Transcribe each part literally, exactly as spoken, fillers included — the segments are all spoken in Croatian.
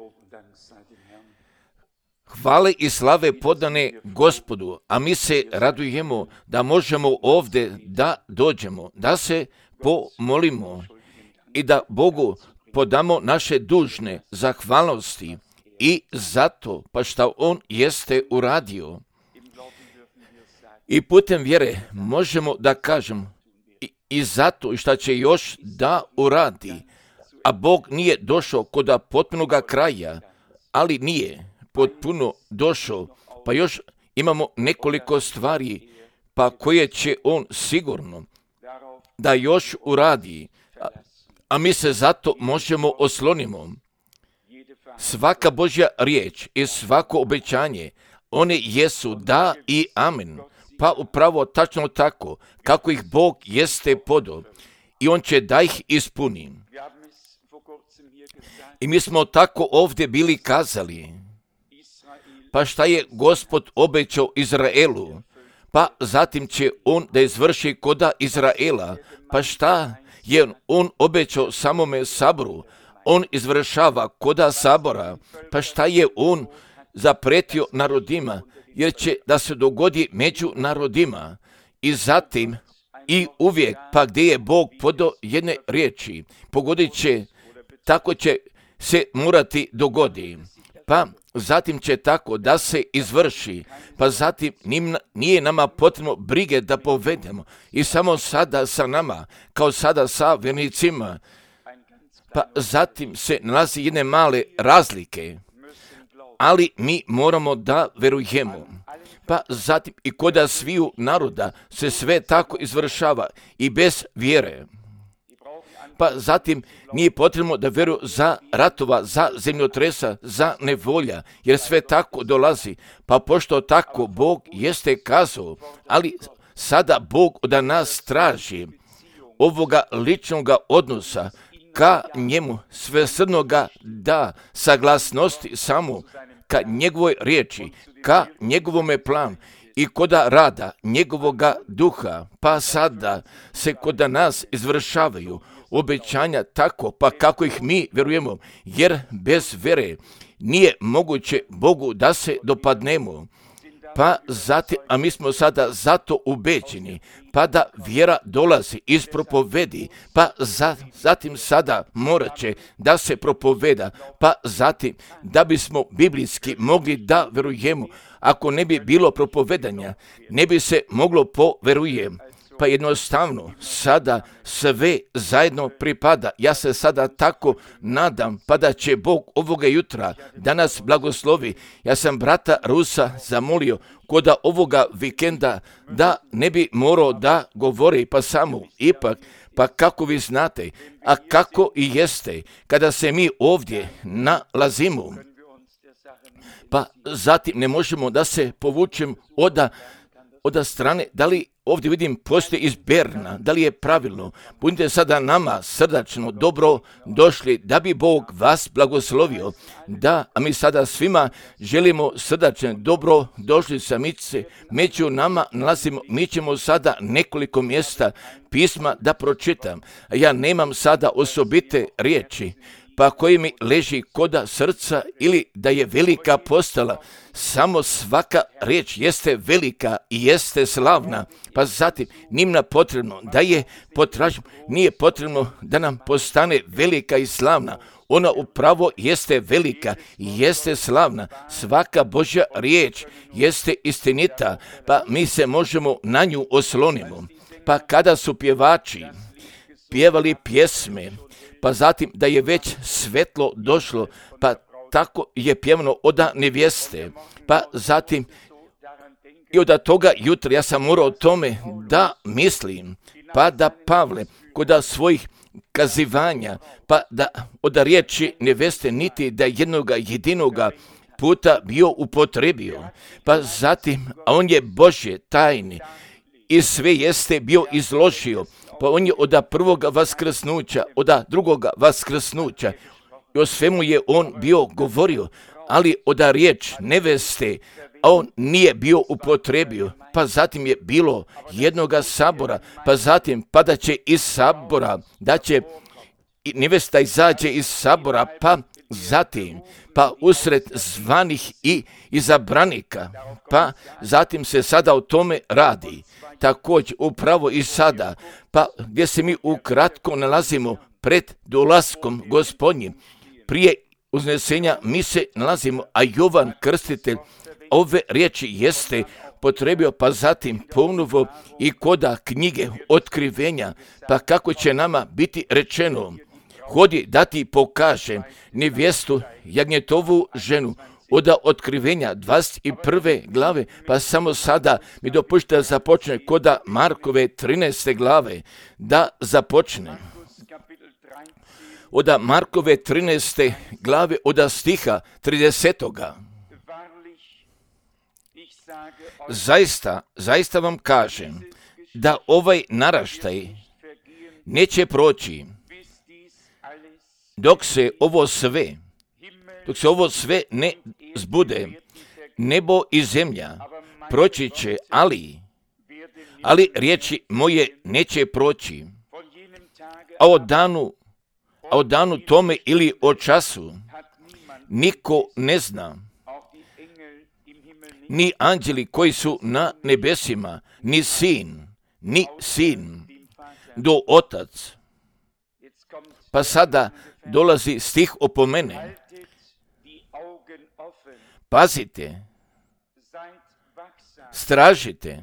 Hvale i slave podane Gospodu, a mi se radujemo da možemo ovdje da dođemo, da se pomolimo i da Bogu podamo naše dužne zahvalnosti i zato pa što On jeste uradio. I putem vjere možemo da kažem i, i zato i što će još da uradi, a Bog nije došao kod potpunoga kraja, ali nije potpuno došao, pa još imamo nekoliko stvari, pa koje će On sigurno da još uradi, a, a mi se zato možemo oslonimo. Svaka Božja riječ i svako obećanje, one jesu da i amen, pa upravo tačno tako, kako ih Bog jeste podao i On će da ih ispuni. I mi smo tako ovdje bili kazali, pa šta je Gospod obećao Izraelu, pa zatim će On da izvrši koda Izraela, pa šta je On obećao samome saboru, On izvršava koda sabora, pa šta je On zapretio narodima, jer će da se dogodi među narodima. I zatim i uvijek, pa gdje je Bog podao jedne riječi, pogodit će, tako će se morati dogodi. Pa zatim će tako da se izvrši, pa zatim nije nama potrebno brige da povedemo i samo sada sa nama, kao sada sa vjernicima, pa zatim se nalazi jedne male razlike, ali mi moramo da verujemo. Pa zatim i kod sviju naroda se sve tako izvršava i bez vjere. Pa zatim nije potrebno da vjeruju za ratova, za zemljotresa, za nevolja, jer sve tako dolazi. Pa pošto tako Bog jeste kazao, ali sada Bog od nas traži ovoga ličnoga odnosa ka njemu, svesrdnoga da saglasnosti samo ka njegovoj riječi, ka njegovome planu i koda rada njegovoga duha, pa sada se koda nas izvršavaju obećanja tako, pa kako ih mi vjerujemo, jer bez vjere nije moguće Bogu da se dopadnemo. Pa zatim, a mi smo sada zato ubeđeni, pa da vjera dolazi iz propovedi, pa za, zatim sada morat će da se propoveda, pa zatim da bismo biblijski mogli da verujemo. Ako ne bi bilo propovedanja, ne bi se moglo poverujem. Pa jednostavno sada sve zajedno pripada. Ja se sada tako nadam, pa da će Bog ovoga jutra da nas blagoslovi. Ja sam brata Rusa zamolio koda ovoga vikenda da ne bi morao da govori, pa samo ipak, pa kako vi znate, a kako i jeste, kada se mi ovdje nalazimo, pa zatim ne možemo da se povučem oda, oda strane, da li ovdje vidim postoji iz Berna, da li je pravilno. Budite sada nama srdačno dobro došli, da bi Bog vas blagoslovio. Da, a mi sada svima želimo srdačno dobro došli sa mice. Među nama nalazimo, mi ćemo sada nekoliko mjesta pisma da pročitam. Ja nemam sada osobite riječi, pa koji mi leži koda srca ili da je velika postala. Samo svaka riječ jeste velika i jeste slavna, pa zatim njima potrebno da je potražimo, nije potrebno da nam postane velika i slavna. Ona upravo jeste velika i jeste slavna. Svaka Božja riječ jeste istinita, pa mi se možemo na nju oslonimo. Pa kada su pjevači pjevali pjesme, pa zatim da je već svetlo došlo, pa tako je pjevano oda nevjeste, pa zatim i od toga jutra ja sam morao o tome da mislim, pa da Pavle kod svojih kazivanja, pa da od riječi nevjeste niti da jednoga jedinoga puta bio upotrebio, pa zatim, a on je Božje tajne i sve jeste bio izložio, pa on je od prvoga vaskrsnuća, od drugoga vaskrsnuća, i o svemu je on bio govorio, ali od riječ neveste, a on nije bio upotrebio, pa zatim je bilo jednoga sabora, pa zatim pa da će iz sabora, da će nevesta izađe iz sabora, pa zatim, pa usred zvanih i izabranika, pa zatim se sada o tome radi. Također upravo i sada, pa gdje se mi ukratko nalazimo pred dolaskom Gospodnjim, prije uznesenja mi se nalazimo, a Jovan Krstitelj ove riječi jeste potrebio, pa zatim ponovo i koda knjige otkrivenja, pa kako će nama biti rečeno, hodi da ti pokažem nevjestu jagnjetovu ženu, od otkrivenja dvadeset prve glave, pa samo sada mi dopušta da započne koda Markove trinaeste glave, da započne. Od Markove trinaeste glave, od stiha tridesetoga. Zaista, zaista vam kažem, da ovaj naraštaj neće proći, dok se ovo sve, dok se ovo sve ne zbude. Nebo i zemlja proći će, ali, ali riječi moje neće proći. A o danu, a o danu tome ili o času niko ne zna, ni anđeli koji su na nebesima, ni sin, ni sin, do otac. Pa sada dolazi stih opomene. Pazite, stražite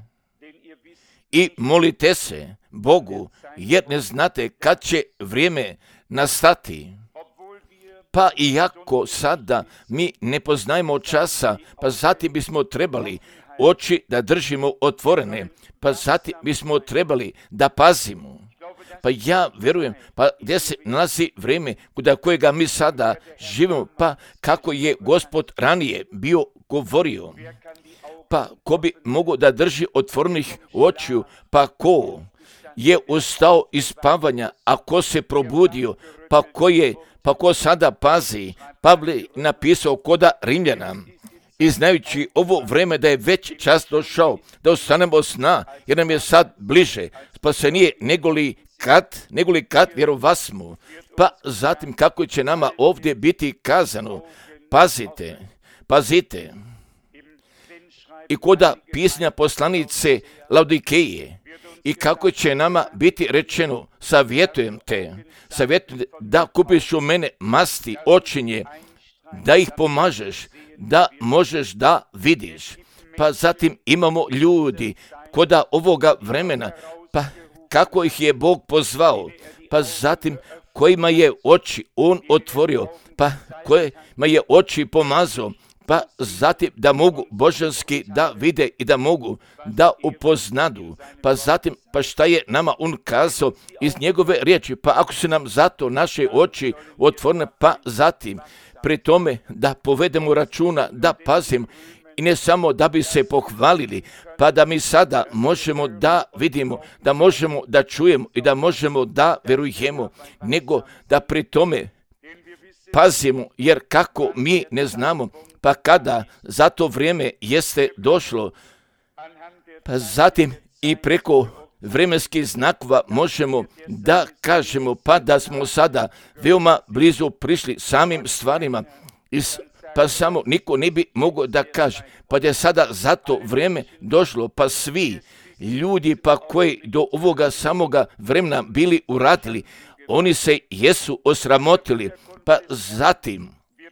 i molite se Bogu, jer ne znate kad će vrijeme nastati. Pa iako sada mi ne poznajemo časa, pa zatim bismo trebali oči da držimo otvorene, pa zatim bismo trebali da pazimo. Pa ja vjerujem, pa gdje se nalazi vrijeme kuda kojega mi sada živimo, pa kako je Gospod ranije bio govorio, pa ko bi mogao da drži otvorenih očiju, pa ko je ustao iz spavanja, a ko se probudio, pa ko je, pa ko sada pazi. Pavle napisao koda Rimljana, i znajući ovo vrijeme da je već čas došao, da ostanemo sna, jer nam je sad bliže spasenije negoli kad, negoli kad vjerovasmo. Pa zatim kako će nama ovdje biti kazano, pazite, pazite. I koda pisanja poslanice Laodikeje, i kako će nama biti rečeno, savjetujem te, savjetujem te da kupiš u mene masti očinje, da ih pomažeš, da možeš da vidiš. Pa zatim imamo ljudi koda ovoga vremena, pa kako ih je Bog pozvao, pa zatim kojima je oči On otvorio, pa kojima je oči pomazao, pa zatim da mogu božanski da vide i da mogu da upoznadu. Pa zatim, pa šta je nama On kazao iz njegove riječi, pa ako su nam zato naše oči otvorene, pa zatim pri tome da povedemo računa, da pazimo, i ne samo da bi se pohvalili, pa da mi sada možemo da vidimo, da možemo da čujemo i da možemo da verujemo, nego da pri tome pazimo, jer kako mi ne znamo, pa kada za to vrijeme jeste došlo, pa zatim i preko vremenskih znakova možemo da kažemo, pa da smo sada veoma blizu prišli samim stvarima, pa samo niko ne bi mogao da kaže, pa da je sada za to vrijeme došlo, pa svi ljudi pa koji do ovoga samoga vremena bili uradili, oni se jesu osramotili, pa zatim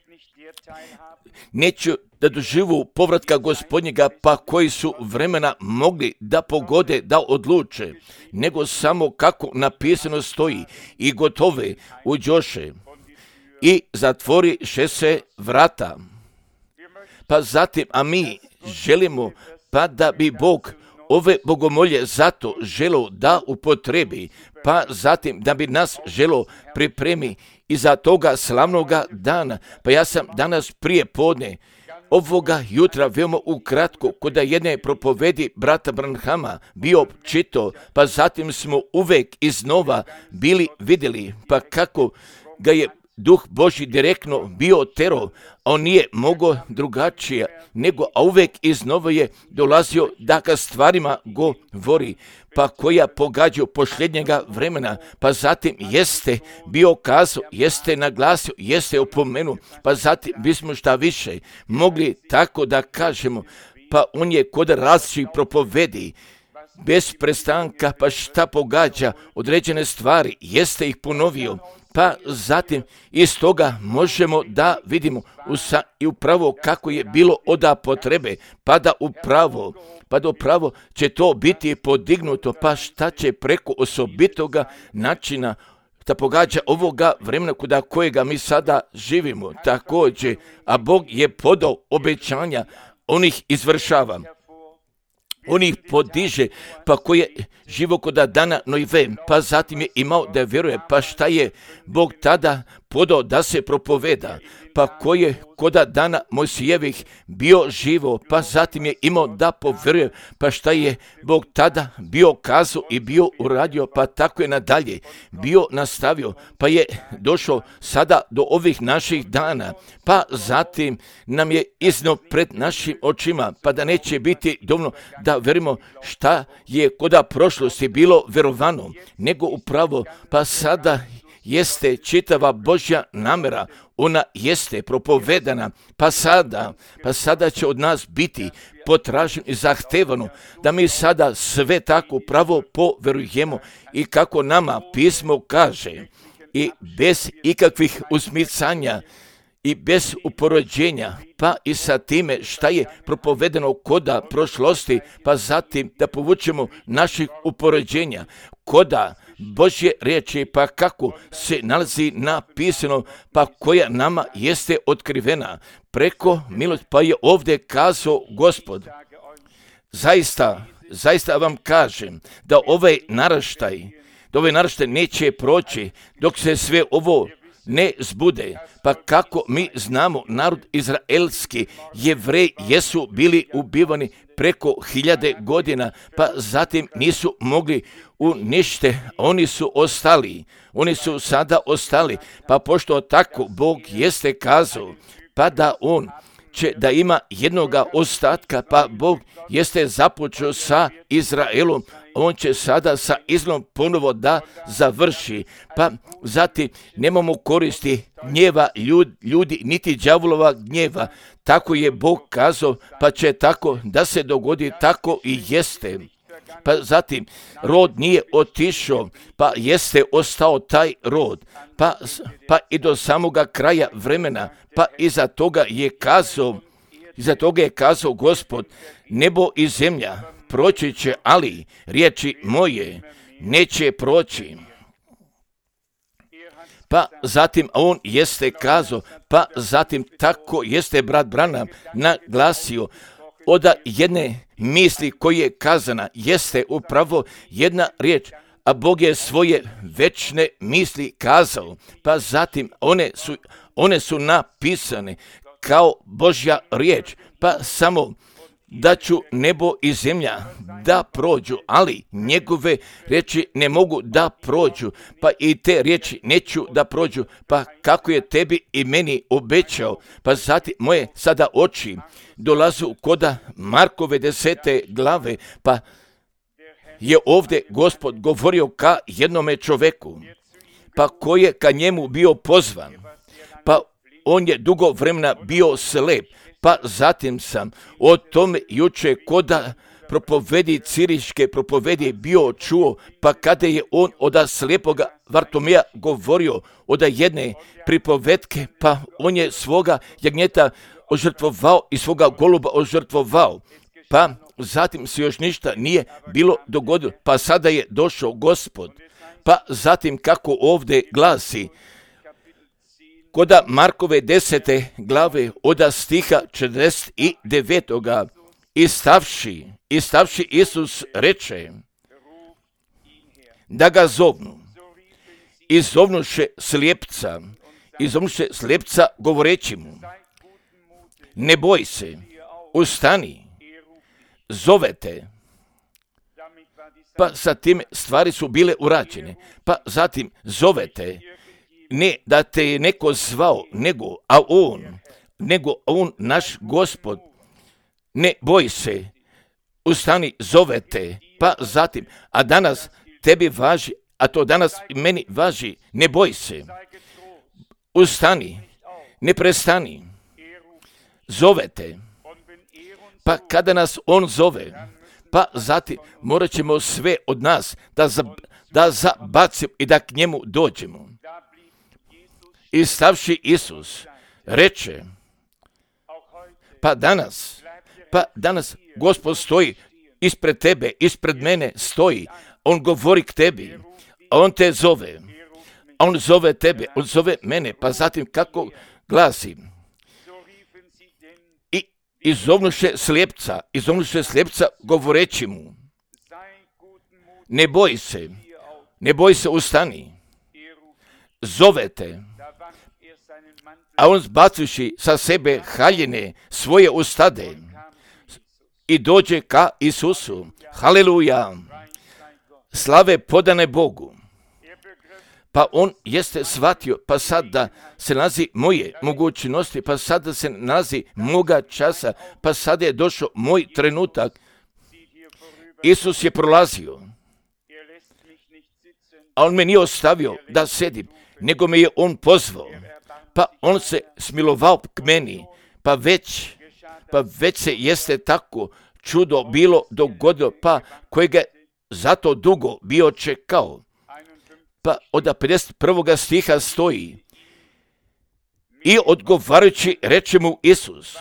neću da doživu povratka Gospodnjega, pa koji su vremena mogli da pogode, da odluče, nego samo kako napisano stoji, i gotove uđoše i zatvoriše se vrata. Pa zatim, a mi želimo, pa da bi Bog ove bogomolje zato želo da upotrebi, pa zatim da bi nas želo pripremi i za toga slavnoga dana. Pa ja sam danas prije podne ovoga jutra veoma ukratko kod jedne propovedi brata Branhama bio čito, pa zatim smo uvek iznova bili vidjeli, pa kako ga je Duh Božji direktno bio tero, a on nije mogao drugačije, nego a uvek iznova je dolazio da ga stvarima govori, pa koja pogađa posljednjega vremena, pa zatim jeste bio kazao, jeste naglasio, jeste opomenuo, pa zatim bismo šta više mogli tako da kažemo, pa on je kod različitih propovedi, bez prestanka, pa šta pogađa određene stvari, jeste ih ponovio, pa zatim iz toga možemo da vidimo usa, i upravo kako je bilo oda potrebe, pa da upravo, pa da upravo će to biti podignuto, pa šta će preko osobitoga načina da pogađa ovoga vremena kuda kojega mi sada živimo. Također, a Bog je podao obećanja, on ih izvršava. On ih podiže, pa koji je živo koda dana Nojve, pa zatim je imao da vjeruje, pa šta je Bog tada podao da se propoveda, pa koji je koda dana Mojsijevih bio živo, pa zatim je imao da povjeruje, pa šta je Bog tada bio kazao i bio uradio, pa tako je nadalje bio nastavio, pa je došao sada do ovih naših dana, pa zatim nam je iznio pred našim očima, pa da neće biti dovoljno da verimo šta je koda prošlosti bilo verovano, nego upravo pa sada jeste čitava Božja namjera, ona jeste propovedana, pa sada, pa sada će od nas biti potraženo i zahtevano da mi sada sve tako pravo poverujemo i kako nama pismo kaže i bez ikakvih usmicanja i bez uporođenja, pa i sa time šta je propovedeno koda prošlosti, pa zatim da povučemo naših uporođenja, koda Božje riječi, pa kako se nalazi napisano, pa koja nama jeste otkrivena preko milosti, pa je ovdje kazao Gospod. Zaista, zaista vam kažem da ovaj naraštaj, da ovaj naraštaj neće proći dok se sve ovo ne zbude, pa kako mi znamo, narod izraelski, Jevreji jesu bili ubivani preko hiljade godina, pa zatim nisu mogli unište, oni su ostali, oni su sada ostali, pa pošto tako Bog jeste kazao, pa da on će da ima jednoga ostatka, pa Bog jeste započeo sa Izraelom, on će sada sa Izraelom ponovo da završi, pa zatim nemamo koristi gnjeva ljudi, ljudi niti đavolova gnjeva, tako je Bog kazao, pa će tako da se dogodi, tako i jeste. Pa zatim rod nije otišao, pa jeste ostao taj rod, pa, pa i do samoga kraja vremena, pa iza toga je kazao, iza toga je kazao Gospod, nebo i zemlja proći će, ali riječi moje neće proći. Pa zatim on jeste kazao, pa zatim tako jeste brat Branham naglasio, od jedne misli koja je kazana jeste upravo jedna riječ, a Bog je svoje večne misli kazao, pa zatim one su, one su napisane kao Božja riječ, pa samo da ću nebo i zemlja da prođu, ali njegove riječi ne mogu da prođu, pa i te riječi neću da prođu, pa kako je tebi i meni obećao, pa zatim moje sada oči dolazu koda Markove desete glave, pa je ovdje Gospod govorio ka jednome čoveku, pa koji je ka njemu bio pozvan, pa on je dugo vremena bio slep, pa zatim sam o tome juče koda propovedi Ciriške propovedi bio čuo, pa kada je on od slijepoga Vartomija govorio od jedne pripovetke, pa on je svoga jagnjeta ožrtvovao i svoga goluba ožrtvovao, pa zatim se još ništa nije bilo dogodilo, pa sada je došao Gospod, pa zatim kako ovdje glasi, koda Markove desete glave od stiha četrdeset devetoga i stavši, i stavši Isus reče da ga zovnu. I zovnuše slijepca, i zovnuše slijepca govoreći mu, ne boj se, ustani, zovete. Pa sa tim stvari su bile urađene, pa zatim zovete, ne da te je neko zvao, nego, a on, nego on, naš Gospod, ne boj se, ustani, zove te, pa zatim, a danas tebi važi, a to danas meni važi, ne boj se, ustani, ne prestani, zove te, pa kada nas on zove, pa zatim morat ćemo sve od nas da, za, da zabacimo i da k njemu dođemo. I stavši Isus, reče, pa danas, pa danas Gospod stoji ispred tebe, ispred mene stoji, on govori k tebi, a on te zove, a on zove tebe, on zove mene, pa zatim kako glasi, i izovnuše slijepca, izovnuše slijepca govoreći mu, ne boj se, ne boj se, ustani, zove te, a on zbacivši sa sebe haljine svoje ustade i dođe ka Isusu. Haleluja! Slave podane Bogu. Pa on jeste shvatio, pa sad da se nalazi moje mogućnosti, pa sad da se nalazi moga časa, pa sad je došao moj trenutak. Isus je prolazio, a on me nije ostavio da sedim, nego me je on pozvao. Pa on se smilovao k meni, pa već, pa već se jeste tako čudo bilo dogodilo, pa kojega zato dugo bio čekao. Pa od pedeset prvog stiha stoji, i odgovarajući reče mu Isus,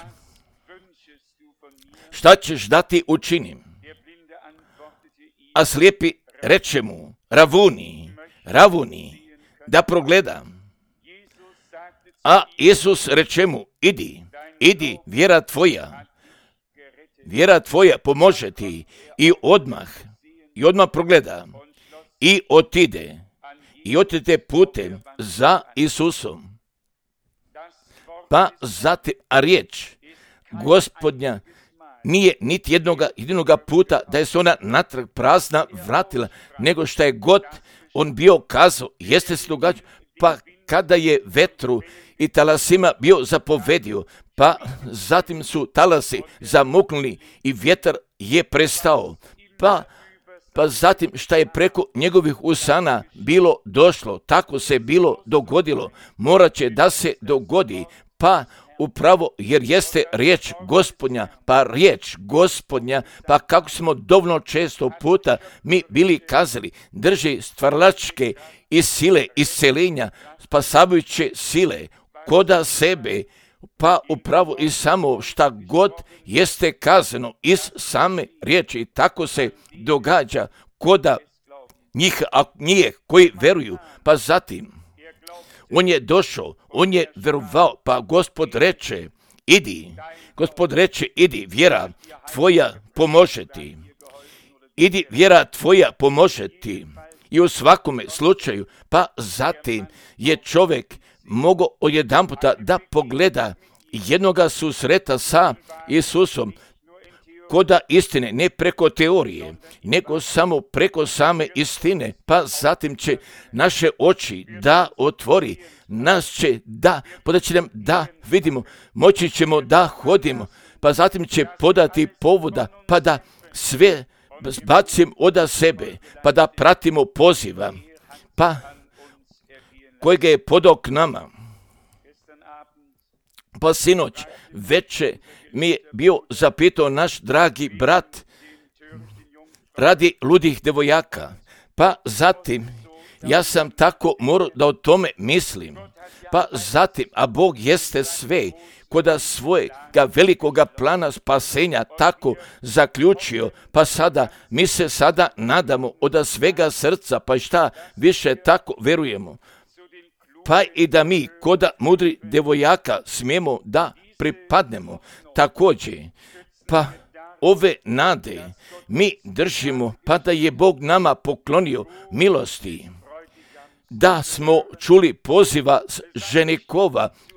šta ćeš da ti učinim? A slijepi reče mu, Ravuni, Ravuni, da progledam. A Isus reče mu, idi, idi, vjera tvoja, vjera tvoja pomože ti, i odmah, i odmah progleda, i otide, i otide putem za Isusom. Pa zatim, a riječ Gospodnja nije niti jednoga, jednoga puta da je se ona natrag prazna vratila, nego što je god on bio kazao, jeste se događao, pa kada je vetru i talasima bio zapovedio, pa zatim su talasi zamuknuli i vjetar je prestao, pa, pa zatim šta je preko njegovih usana bilo došlo, tako se bilo dogodilo, morat će da se dogodi, pa upravo jer jeste riječ Gospodnja, pa riječ Gospodnja, pa kako smo dovoljno često puta mi bili kazali, drži stvaralačke i sile iscelenja, spasavajuće sile koda sebe, pa upravo i samo šta god jeste kazano iz same riječi, i tako se događa koda njih, a nije koji veruju, pa zatim on je došao, on je verovao, pa Gospod reče, idi, Gospod reče, idi, vjera tvoja pomože ti, idi, vjera tvoja pomože ti, i u svakome slučaju, pa zatim je čovjek mogao odjedanputa da pogleda jednoga susreta sa Isusom, koda istine, ne preko teorije, nego samo preko same istine, pa zatim će naše oči da otvori, nas će da, pa da će nam da vidimo, moći ćemo da hodimo, pa zatim će podati povoda, pa da sve bacim oda sebe, pa da pratimo poziva, pa kojega je podao k nama. Pa sinoć veče mi je bio zapitao naš dragi brat radi ludih devojaka, pa zatim ja sam tako morao da o tome mislim, pa zatim, a Bog jeste sve, koda svojega velikoga plana spasenja tako zaključio, pa sada, mi se sada nadamo od svega srca, pa šta više tako verujemo, pa i da mi koda mudri devojaka smijemo da pripadnemo također, pa ove nade mi držimo, pa da je Bog nama poklonio milosti, da smo čuli poziva ženikova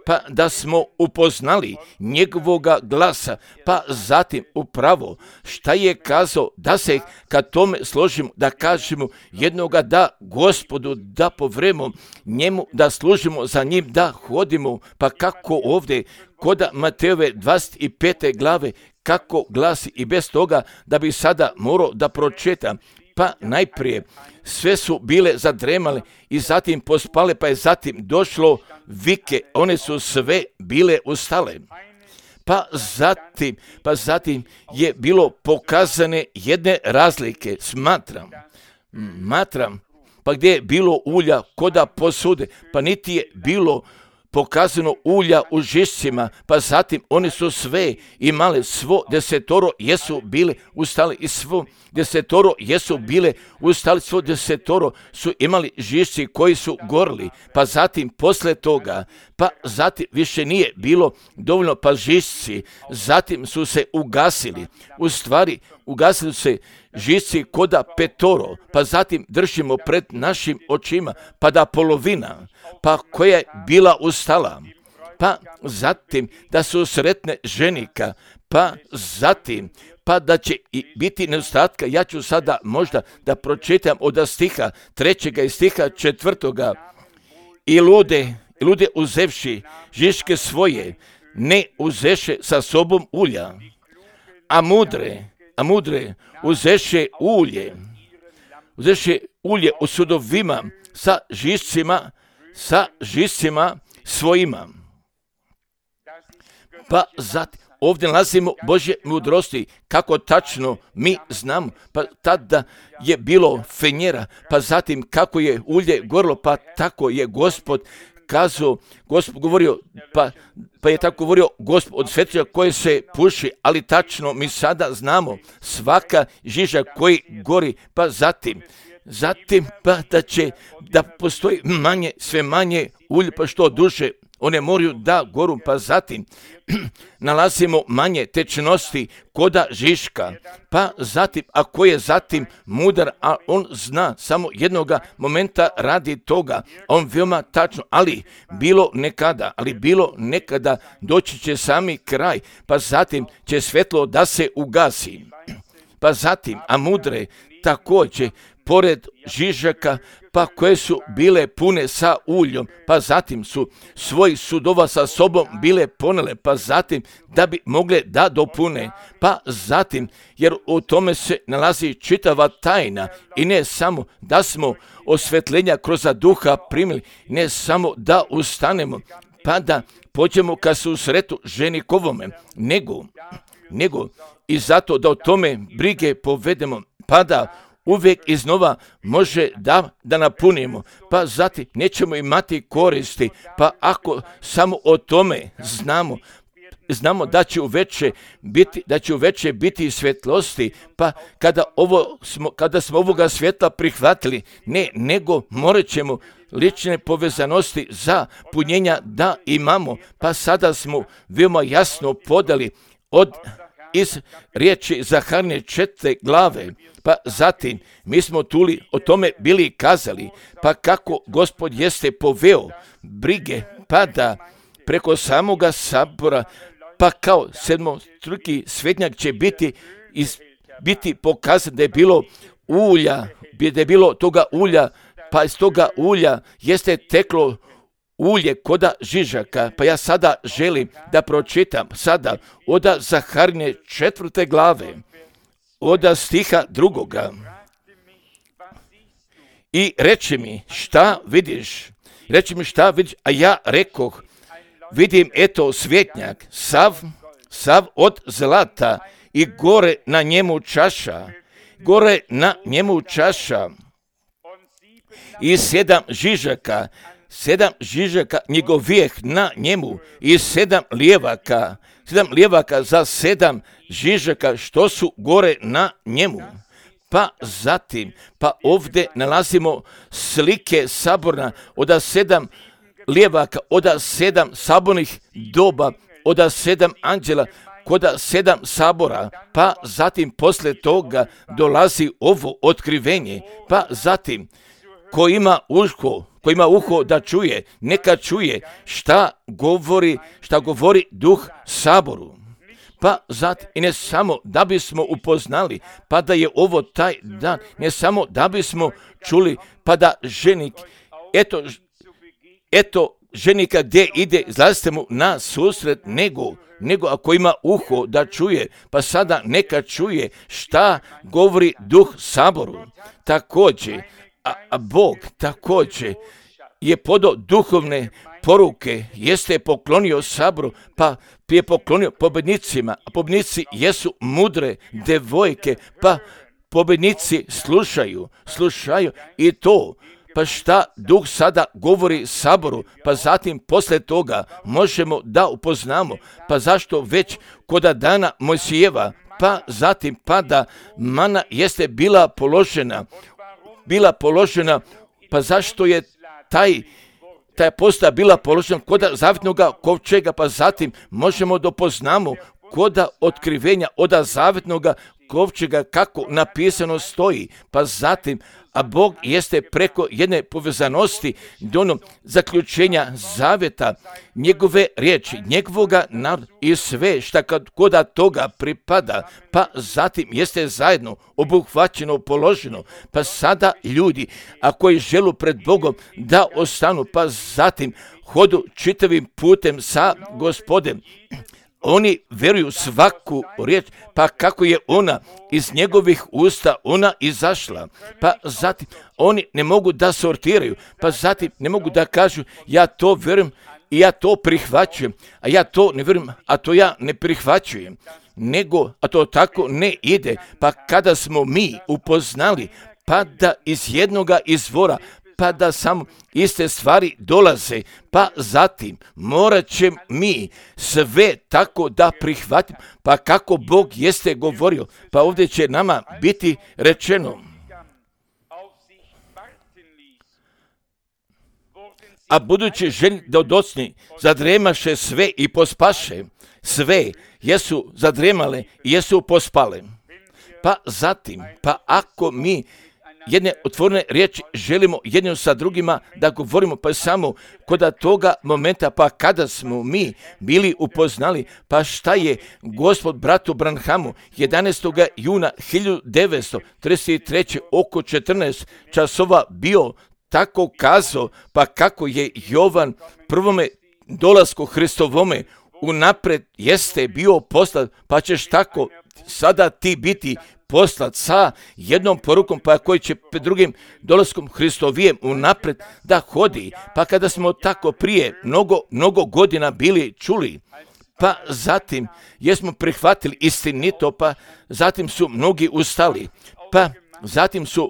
pa da smo upoznali njegovoga glasa, pa zatim upravo šta je kazao, da se kad tome složimo, da kažemo jednoga da Gospodu, da povremo njemu, da služimo za njim, da hodimo, pa kako ovdje koda Matejove dvadeset pete glave, kako glasi i bez toga da bi sada morao da pročitam. Pa najprije sve su bile zadremale i zatim pospale, pa je zatim došlo vike, one su sve bile ustale. Pa zatim, pa zatim je bilo pokazane jedne razlike, smatram, smatram, pa gdje je bilo ulja koda posude, pa niti je bilo pokazano ulja u žišcima, pa zatim oni su sve imale, svo desetoro jesu bile ustali i svo desetoro jesu bile ustali, svo desetoro su imali žišci koji su gorli, pa zatim posle toga, pa zatim više nije bilo dovoljno, pa žišci zatim su se ugasili, u stvari ugasili su se žišci koda petoro, pa zatim držimo pred našim očima, pa da polovina, pa koja je bila ustala, pa zatim da su sretne ženika, pa zatim, pa da će i biti nedostatka. Ja ću sada možda da pročitam od stiha trećega i stiha četvrtoga. I lude, i lude uzevši žiške svoje, ne uzeše sa sobom ulja, a mudre, a mudre uzeše ulje, uzeše ulje u sudovima sa žišcima, sa žišcima svojima. Pa zatim, ovdje nalazimo Božje mudrosti, kako tačno mi znamo, pa tada je bilo fenjera, pa zatim kako je ulje gorlo, pa tako je Gospod kazao, Gospod govorio, pa, pa je tako govorio Gospod od svetlja koje se puši, ali tačno mi sada znamo svaka žiža koji gori, pa zatim, zatim pa da će, da postoji manje, sve manje ulje, pa što duže one moraju da goru, pa zatim nalazimo manje tečnosti koda žiška, pa zatim, ako je zatim mudar, a on zna samo jednoga momenta radi toga, on veoma tačno, ali bilo nekada, ali bilo nekada doći će sami kraj, pa zatim će svetlo da se ugasi, pa zatim, a mudre također, pored žižaka, pa koje su bile pune sa uljom, pa zatim su svojih sudova sa sobom bile ponele, pa zatim da bi mogle da dopune, pa zatim, jer u tome se nalazi čitava tajna i ne samo da smo osvetljenja kroz duha primili, ne samo da ustanemo, pa da pođemo ka susretu ženikovome, nego, nego i zato da o tome brige povedemo, pa da uvijek iznova može da, da napunimo, pa zatim nećemo imati koristi, pa ako samo o tome znamo, znamo da će uveče biti, da će uveče biti svjetlosti, pa kada, ovo smo, kada smo ovoga svjetla prihvatili, ne, nego morat ćemo lične povezanosti za punjenja da imamo, pa sada smo veoma jasno podali od iz riječi Zaharije četvrte glave, pa zatim mi smo tuli o tome bili kazali, pa kako Gospod jeste poveo brige, pa da preko samoga sabora, pa kao sedmostruki svetnjak će biti, iz, biti pokazan da je bilo ulja, da je bilo toga ulja, pa iz toga ulja jeste teklo ulje koda žižaka, pa ja sada želim da pročitam sada od Zaharije četvrte glave, od stiha drugoga. I reči mi, šta vidiš? Reči mi šta vidiš, a ja rekoh, vidim eto svjetnjak, sav, sav od zlata i gore na njemu čaša, gore na njemu čaša i sedam žižaka, sedam žižaka njegovijeh na njemu i sedam lijevaka, sedam lijevaka za sedam žižaka što su gore na njemu. Pa zatim, pa ovdje nalazimo slike saborna od sedam lijevaka, od sedam sabornih doba, od sedam anđela, kod sedam sabora, pa zatim posle toga dolazi ovo otkrivenje, pa zatim ko ima uško, ko ima uho da čuje, neka čuje šta govori, šta govori Duh Saboru. Pa zato i ne samo da bismo upoznali, pa da je ovo taj dan, ne samo da bismo čuli, pa da ženik, eto, eto ženika gdje ide, izlazite mu na susret, nego, nego ako ima uho da čuje, pa sada neka čuje šta govori Duh Saboru. Također, a, a Bog također je podao duhovne poruke, jeste poklonio Saboru, pa je poklonio pobjednicima, a pobjednici jesu mudre devojke, pa pobjednici slušaju, slušaju i to, pa šta Duh sada govori Saboru, pa zatim poslije toga možemo da upoznamo, pa zašto već koda dana Mojsijeva, pa zatim pa da mana jeste bila položena, bila položena, pa zašto je taj ta je posta bila položena koda zavjetnog kovčega, pa zatim možemo da upoznamo koda otkrivenja oda zavjetnog kovčega kako napisano stoji, pa zatim, a Bog jeste preko jedne povezanosti do onog zaključenja zavjeta, njegove riječi, njegovoga naroda i sve šta kad koda toga pripada, pa zatim jeste zajedno obuhvaćeno, položeno, pa sada ljudi, a koji želu pred Bogom da ostanu, pa zatim hodu čitavim putem sa Gospodem, oni vjeruju svaku riječ, pa kako je ona iz njegovih usta ona izašla, pa zatim oni ne mogu da sortiraju, pa zatim ne mogu da kažu ja to vjerujem i ja to prihvaćujem, a ja to ne vjerujem, a to ja ne prihvaćujem, nego, a to tako ne ide, pa kada smo mi upoznali, pa da iz jednoga izvora, pa da samo iste stvari dolaze, pa zatim morat će mi sve tako da prihvatimo, pa kako Bog jeste govorio, pa ovdje će nama biti rečeno. A budući želj da odocni, zadremaše sve i pospaše, sve jesu zadremale i jesu pospale. Pa zatim, pa ako mi jedne otvorene riječi želimo jednim sa drugima da govorimo, pa samo kod toga momenta, pa kada smo mi bili upoznali, pa šta je Gospod bratu Branhamu jedanaestog juna hiljadu devetsto trideset treće oko četrnaest časova bio tako kazao, pa kako je Jovan prvome dolasku Hristovome unapred jeste bio poslat, pa ćeš tako sada ti biti poslat sa jednom porukom, pa koji će pred drugim dolaskom Hristovijem unapred da hodi, pa kada smo tako prije mnogo, mnogo godina bili čuli, pa zatim jesmo prihvatili istinito, pa zatim su mnogi ustali, pa zatim su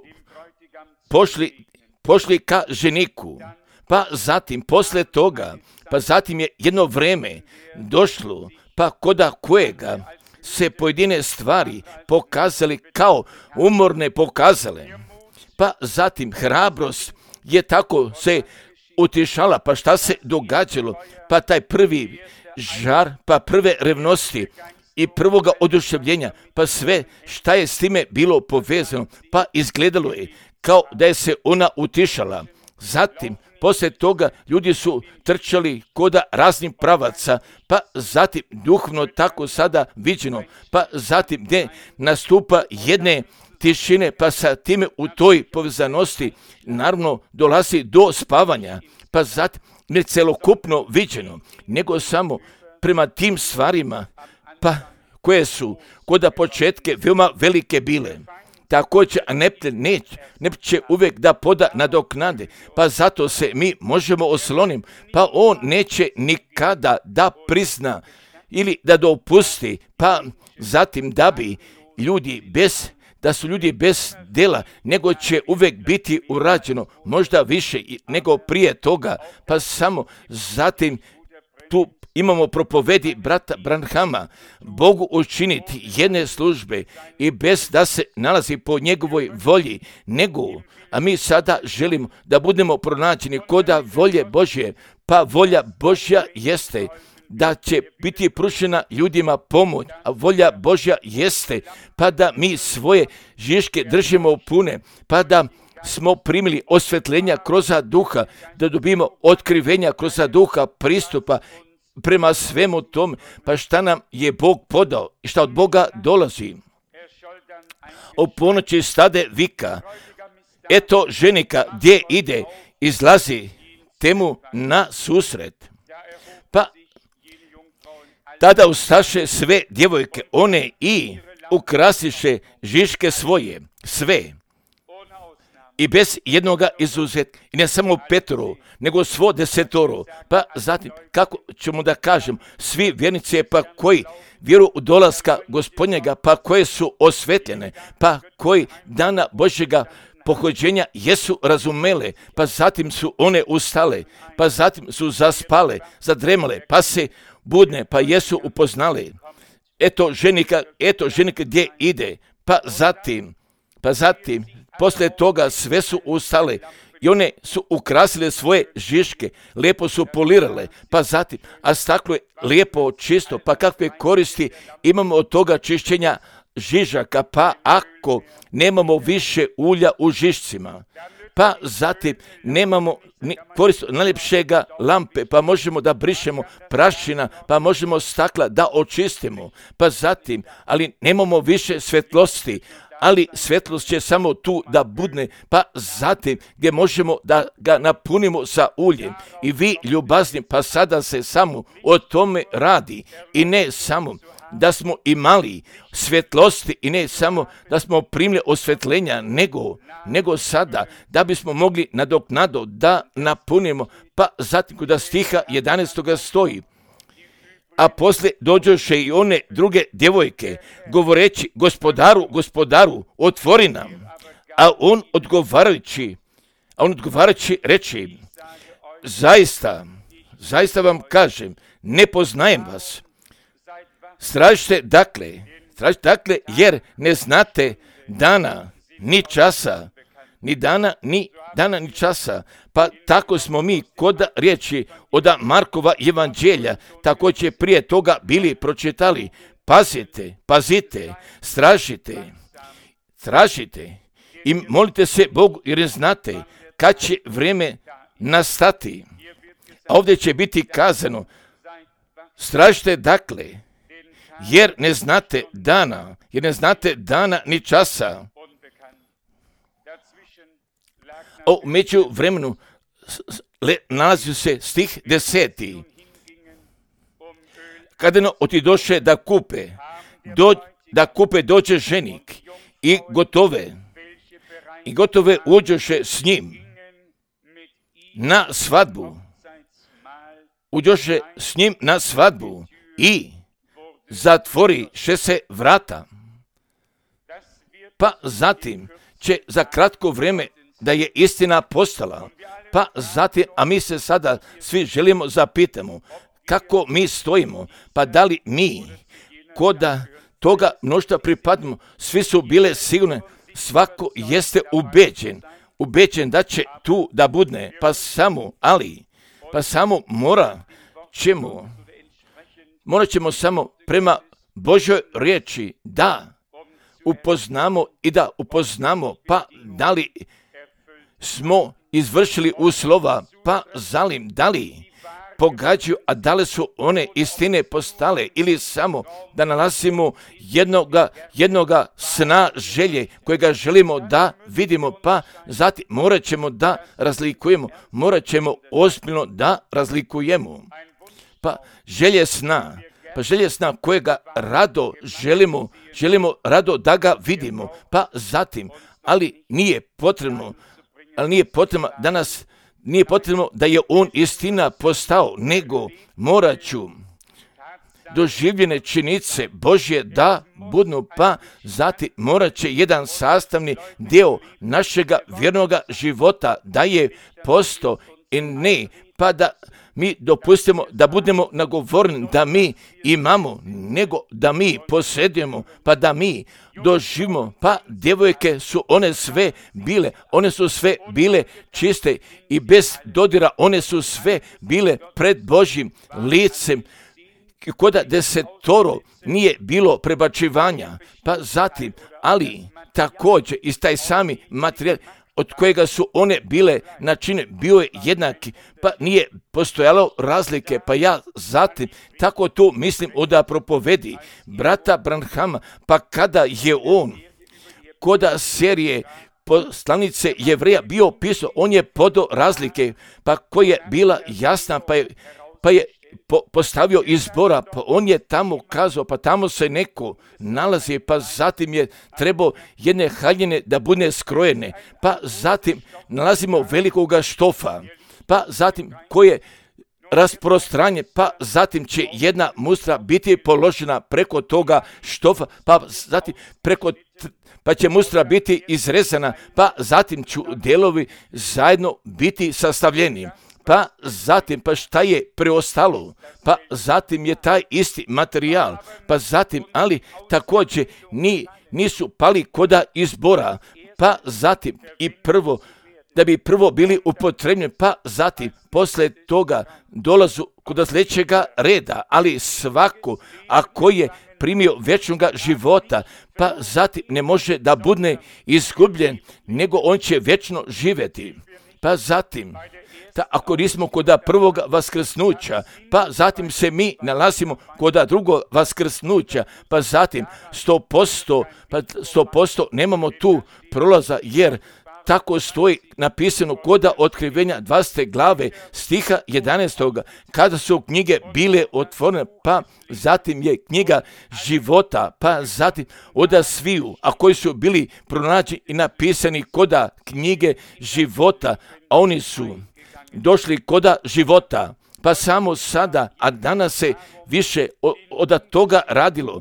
pošli, pošli ka ženiku, pa zatim posle toga, pa zatim je jedno vreme došlo, pa koda kojega se pojedine stvari pokazali kao umorne pokazale, pa zatim hrabrost je tako se utišala, pa šta se događalo, pa taj prvi žar, pa prve revnosti i prvoga oduševljenja, pa sve šta je s time bilo povezano, pa izgledalo je kao da je se ona utišala. Zatim, poslije toga ljudi su trčali koda raznih pravaca, pa zatim duhovno tako sada viđeno, pa zatim gdje nastupa jedne tišine, pa sa time u toj povezanosti naravno dolazi do spavanja, pa zatim ne celokupno viđeno, nego samo prema tim stvarima, pa koje su koda početke veoma velike bile. Također, a neprijatelj neće, neće uvijek da poda nadoknade, pa zato se mi možemo osloniti, pa on neće nikada da prizna ili da dopusti, pa zatim da bi ljudi bez, da su ljudi bez dela, nego će uvijek biti urađeno, možda više nego prije toga, pa samo zatim tu imamo propovedi brata Branhama, Bogu učiniti jedne službe i bez da se nalazi po njegovoj volji, nego, a mi sada želimo da budemo pronađeni koda volje Božje, pa volja Božja jeste da će biti pružena ljudima pomoć, a volja Božja jeste pa da mi svoje žiške držimo pune, pa da smo primili osvetljenja kroz duha, da dobijemo otkrivenja kroz duha, pristupa prema svemu tom, pa šta nam je Bog podao i šta od Boga dolazi. O ponoći stade vika, eto ženika gdje ide, izlazi temu na susret. Pa tada ustaše sve djevojke, one i ukrasiše žiške svoje, sve. I bez jednoga izuzet, i ne samo petoro, nego svo desetoro. Pa zatim, kako ćemo da kažem, svi vjernice pa koji vjeru u dolaska Gospodnjega, pa koje su osvetljene, pa koji dana Božjega pohođenja jesu razumele, pa zatim su one ustale, pa zatim su zaspale, zadremale, pa se budne, pa jesu upoznale. Eto ženika, eto ženika gdje ide, pa zatim, pa zatim, poslije toga sve su ustale i one su ukrasile svoje žiške, lijepo su polirale, pa zatim, a staklo je lijepo čisto, pa kakve koristi imamo od toga čišćenja žižaka, pa ako nemamo više ulja u žišcima, pa zatim nemamo ni korist najljepšega lampe, pa možemo da brišemo prašina, pa možemo stakla da očistimo, pa zatim, ali nemamo više svjetlosti, ali svjetlost će samo tu da budne, pa zatim gdje možemo da ga napunimo sa uljem. I vi ljubazni, pa sada se samo o tome radi i ne samo da smo imali svjetlosti i ne samo da smo primili osvjetljenja, nego, nego sada da bismo mogli nadoknado da napunimo, pa zatim kod stiha jedanaestoga stoji. A poslije dođoše i one druge djevojke, govoreći gospodaru, gospodaru, otvori nam. A on odgovarajući, a on odgovarajući reči, zaista, zaista vam kažem, ne poznajem vas. Stražite dakle, stražite dakle, jer ne znate dana, ni časa, ni dana, ni dana, ni časa. Pa tako smo mi kod riječi od Markova evanđelja, također prije toga bili pročitali. Pazite, pazite, stražite, tražite i molite se Bogu jer ne znate kad će vrijeme nastati. A ovdje će biti kazano, stražite dakle, jer ne znate dana, jer ne znate dana ni časa. O među vremenu nalazio se stih deseti. Kada no otidoše da kupe, do, da kupe dođe ženik i gotove, i gotove uđoše s njim na svadbu. Uđoše s njim na svadbu i zatvoriše se vrata. Pa zatim će za kratko vrijeme da je istina postala, pa zatim, a mi se sada svi želimo zapitamo kako mi stojimo, pa da li mi koda toga mnoštva pripadamo, svi su bile sigurne, svako jeste ubeđen, ubeđen da će tu da budne, pa samo, ali, pa samo mora ćemo, morat ćemo samo prema Božoj riječi da upoznamo i da upoznamo, pa da li smo izvršili uslova, pa zalim, da li pogađaju, a da li su one istine postale ili samo da nalazimo jednoga, jednoga sna želje kojega želimo da vidimo, pa zatim morat ćemo da razlikujemo, morat ćemo ozbiljno da razlikujemo. Pa želje sna, pa želje sna kojega rado želimo, želimo rado da ga vidimo, pa zatim, ali nije potrebno, ali nije potrebno da nas, nije potrebno da je on istina postao, nego morat ću doživljene činjenice Božje da budnu, pa zatim morat će jedan sastavni dio našega vjernoga života da je postao i ne, pa da mi dopustimo da budemo nagovorni da mi imamo, nego da mi posjedujemo, pa da mi doživimo, pa djevojke su one sve bile, one su sve bile čiste i bez dodira, one su sve bile pred Božjim licem, koda desetoro nije bilo prebačivanja, pa zatim, ali također iz taj sami materijal, od kojega su one bile načine, bio je jednaki, pa nije postojalo razlike, pa ja zatim tako to mislim oda propovedi brata Branhama, pa kada je on koda serije poslanice Jevreja bio pisao, on je podo razlike, pa koja je bila jasna, pa je, pa je po, postavio izbora, pa on je tamo kazao, pa tamo se neko nalazi, pa zatim je trebao jedne haljine da bude skrojene, pa zatim nalazimo velikoga štofa, pa zatim koje rasprostranje, pa zatim će jedna mustra biti položena preko toga štofa, pa zatim preko pa će mustra biti izrezana, pa zatim ću delovi zajedno biti sastavljeni. Pa zatim, pa šta je preostalo? Pa zatim je taj isti materijal, pa zatim, ali također ni, nisu pali koda izbora, pa zatim i prvo, da bi prvo bili upotrebljeni, pa zatim poslije toga dolazu kod sljedećega reda, ali svako, ako je primio vječnoga života, pa zatim ne može da bude izgubljen, nego on će vječno živjeti. Pa zatim, ta, ako nismo kod prvoga vaskrsnuća, pa zatim se mi nalazimo kod drugog vaskrsnuća, pa zatim sto posto, pa sto posto nemamo tu prolaza, jer tako stoji napisano koda otkrivenja dvadesete glave stiha jedanaestog kada su knjige bile otvorene, pa zatim je knjiga života, pa zatim oda sviju, a koji su bili pronađeni i napisani koda knjige života, a oni su došli koda života, pa samo sada, a danas se više od toga radilo,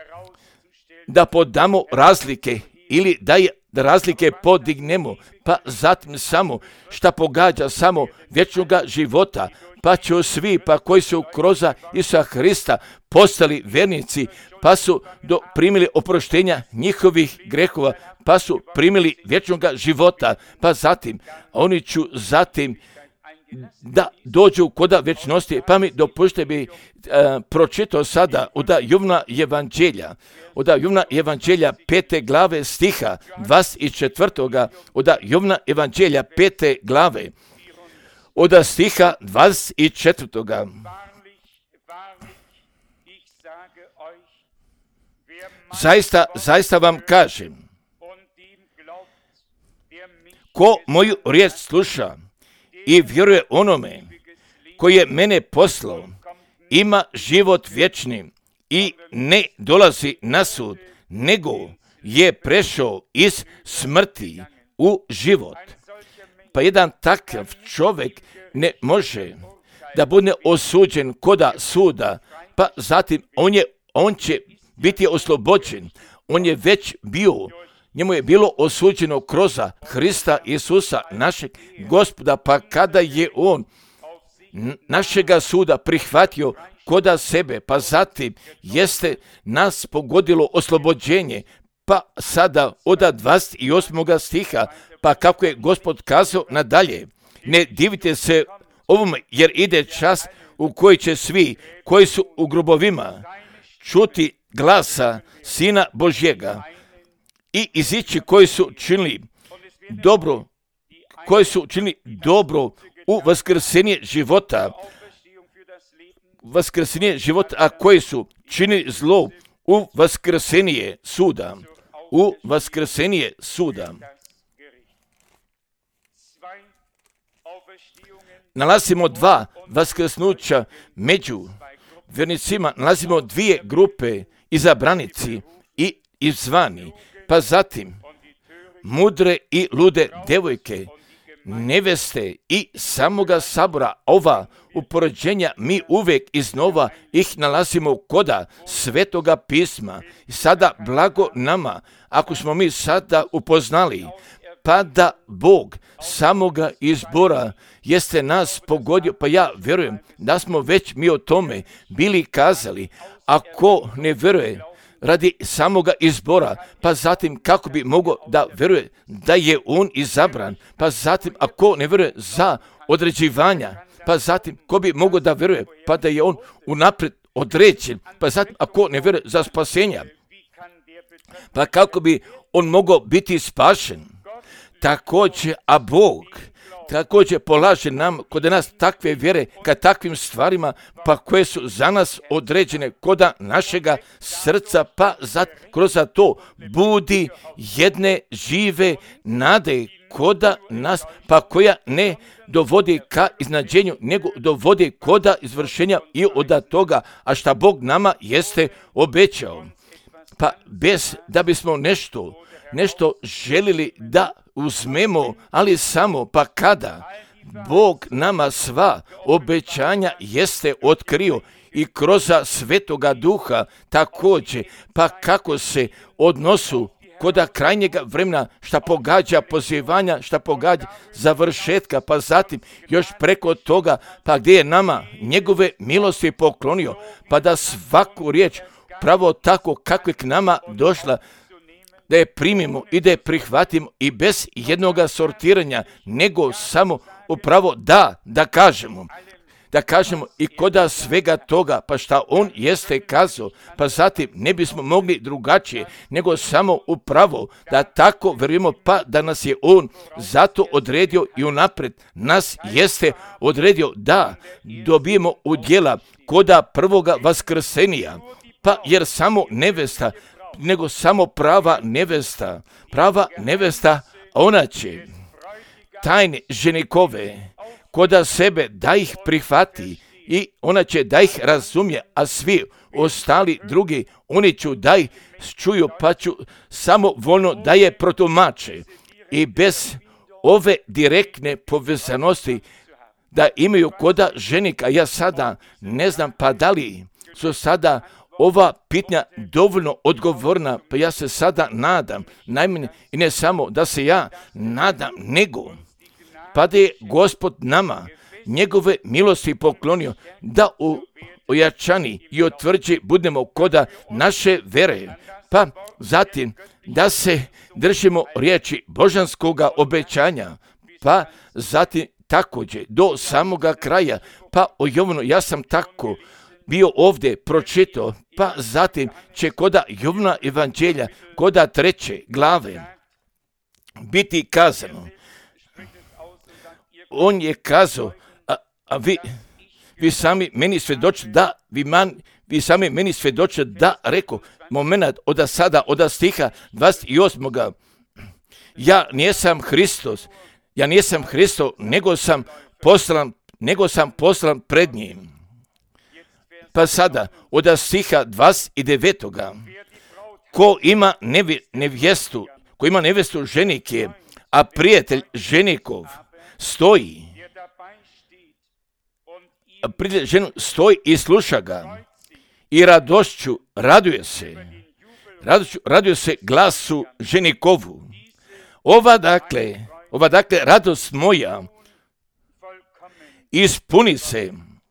da podamo razlike ili da je da razlike podignemo, pa zatim samo šta pogađa samo vječnoga života, pa će svi, pa koji su kroz Isusa Hrista postali vernici, pa su do, primili oproštenja njihovih grehova, pa su primili vječnoga života, pa zatim oni ću zatim da dođu koda vječnosti, pa mi dopušte bi e, pročitao sada od Jovna evanđelja, od Jovna evanđelja pete glave stiha dvadeset četvrtog od Jovna evanđelja pete glave, od stiha dvadeset četvrtog Zaista, zaista vam kažem, ko moju riječ sluša i vjeruje onome koji je mene poslao, ima život vječni i ne dolazi na sud, nego je prešao iz smrti u život. Pa jedan takav čovjek ne može da bude osuđen koda suda, pa zatim on, je, on će biti oslobođen. On je već bio, njemu je bilo osuđeno kroz Hrista Isusa, našeg Gospoda, pa kada je on našega suda prihvatio koda sebe, pa zatim jeste nas pogodilo oslobođenje, pa sada od dvadeset osmog stiha, pa kako je Gospod kazao nadalje, ne divite se ovom, jer ide čas u koji će svi koji su u grobovima čuti glasa Sina Božjega i izići koji su činili dobro, koji su činili dobro u vaskrsenje života, vaskrsenje života, a koji su činili zlo u vaskrsenje suda, u vaskrsenje suda. Nalazimo dva vaskrsnuća među vjernicima, nalazimo dvije grupe, izabranici i izvani, pa zatim mudre i lude devojke, neveste i samoga sabora. Ova upoređenja mi uvijek iznova ih nalazimo koda Svetoga pisma. I sada blago nama, ako smo mi sada upoznali, pa da Bog samoga izbora jeste nas pogodio, pa ja vjerujem da smo već mi o tome bili kazali. Ako ne vjeruje radi samoga izbora, pa zatim kako bi mogao da vjeruje da je on izabran, pa zatim ako ne vjeruje za određivanja, pa zatim ko bi mogao da vjeruje pa da je on unaprijed određen, pa zatim ako ne vjeruje za spasenja, pa kako bi on mogao biti spašen. također, a Bog također polaže nam kod nas takve vjere ka takvim stvarima, pa koje su za nas određene koda našega srca, pa za, kroz to budi jedne žive nade koda nas, pa koja ne dovodi ka iznađenju, nego dovodi koda izvršenja i od toga, a šta Bog nama jeste obećao. Pa bez da bismo nešto, nešto želili da uzmemo, ali samo pa kada Bog nama sva obećanja jeste otkrio i kroz Svetoga Duha također, pa kako se odnosu koda krajnjega vremena šta pogađa pozivanja, šta pogađa završetka, pa zatim još preko toga, pa gdje je nama njegove milosti poklonio, pa da svaku riječ pravo tako kako je k nama došla, da je primimo i da je prihvatimo i bez jednoga sortiranja, nego samo upravo da, da kažemo. Da kažemo i koda svega toga, pa šta on jeste kazao, pa zatim ne bismo mogli drugačije, nego samo upravo da tako vjerujemo, pa da nas je on zato odredio i unaprijed nas jeste odredio da dobijemo udjela koda prvoga vaskrsenija, pa jer samo nevesta, nego samo prava nevesta, prava nevesta, ona će tajne ženikove koda sebe da ih prihvati i ona će da ih razumije, a svi ostali drugi, oni ću da ih čuju, pa ću samo voljno da je protumače i bez ove direktne povezanosti da imaju koda ženika. Ja sada ne znam pa da li su sada ova pitanja dovoljno odgovorna, pa ja se sada nadam, najmanje i ne samo da se ja nadam, nego pa da je Gospod nama njegove milosti poklonio da u ojačani i otvrđi budemo koda naše vere, pa zatim da se držimo riječi božanskoga obećanja, pa zatim također do samoga kraja, pa o Jovanu ja sam tako bio ovdje pročitao, pa zatim će koda Jovana evanđelja, koda treće glave biti kazano. On je kazao, a, a vi, vi sami meni svjedočite da, vi, man, vi sami meni svjedočite da, rekao, moment od sada, od stiha dvadeset osam. Ja nisam Hristos, ja nisam Hristos, nego sam poslan, nego sam poslan pred njim. Pa sada, od stiha dvadeset devet. Ko ima nevi, nevjestu, ko ima nevjestu ženik je, a prijatelj ženikov stoji, a prijatelj ženu stoji i sluša ga i radošću raduje se, radošću raduje se glasu ženikovu. Ova dakle, ova dakle radost moja ispuni se.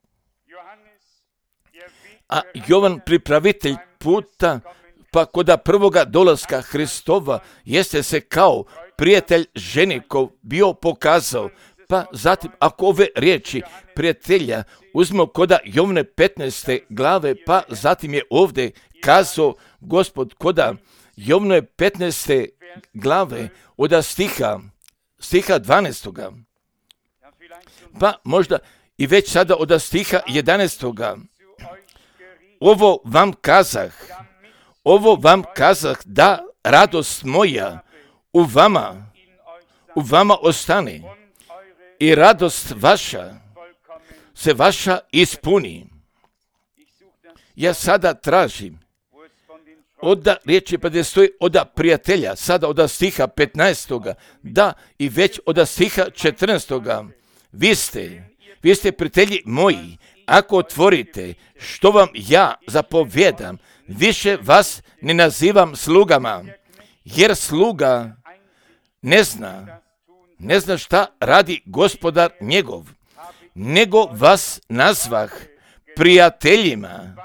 A Jovan pripravitelj puta, pa koda prvoga dolaska Hristova jeste se kao prijatelj ženikov bio pokazao, pa zatim ako ove riječi prijatelja uzmemo koda Jovne petnaeste glave, pa zatim je ovdje kazao Gospod koda Jovne petnaeste glave od stiha, stiha dvanaestog. Pa možda i već sada od stiha jedanaestog. Ovo vam kazah, ovo vam kazah da radost moja u vama, u vama ostane i radost vaša se vaša ispuni. Ja sada tražim od riječi pa gdje stoji od prijatelja, sada od stiha petnaestog. Da i već od stiha četrnaestog. Vi ste, vi ste prijatelji moji, ako otvorite što vam ja zapovjedam, više vas ne nazivam slugama, jer sluga ne zna, ne zna šta radi gospodar njegov, nego vas nazvah prijateljima,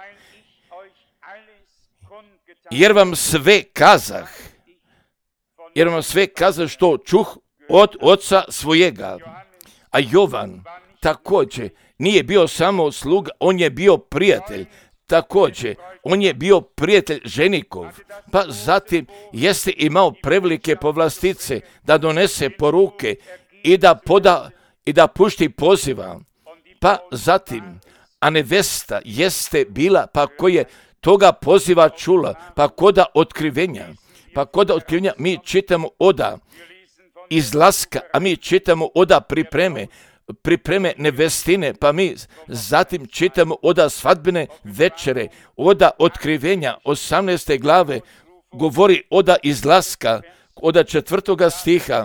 jer vam sve kazah, jer vam sve kazah što čuh od oca svojega. A Jovan također nije bio samo sluga, on je bio prijatelj. Također, on je bio prijatelj ženikov, pa zatim jeste imao prevelike povlastice da donese poruke i da poda i da pušti poziva, pa zatim, a nevesta jeste bila, pa koji je toga poziva čula, pa koda otkrivenja, pa koda otkrivenja mi čitamo oda izlaska, a mi čitamo oda pripreme, pripreme nevestine, pa mi zatim čitamo oda svadbene večere, oda otkrivenja, osamnaeste glave, govori oda izlaska, oda četvrtoga stiha.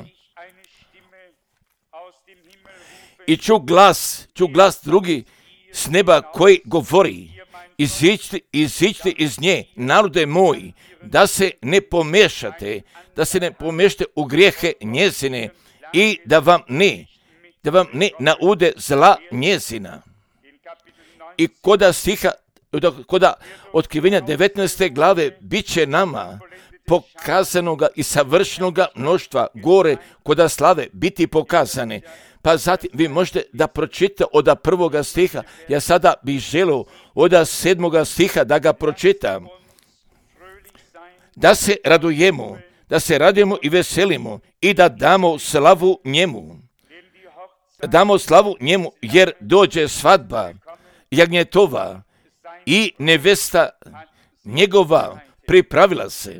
I ču glas, ču glas drugi s neba koji govori, iziđite, iziđite iz nje, narode moji, da se ne pomešate, da se ne pomešate u grijehe njezine i da vam ne, da vam ne naude zla njezina. I koda stiha, koda otkrivenja devetnaeste glave, bit će nama pokazanoga i savršenoga mnoštva gore koda slave biti pokazane. Pa zatim vi možete da pročitate od prvoga stiha, ja sada bih želio od sedmoga stiha da ga pročitam. Da se radujemo, da se radujemo i veselimo i da damo slavu njemu. Damo slavu njemu jer dođe svadba jagnjetova i nevesta njegova pripravila se.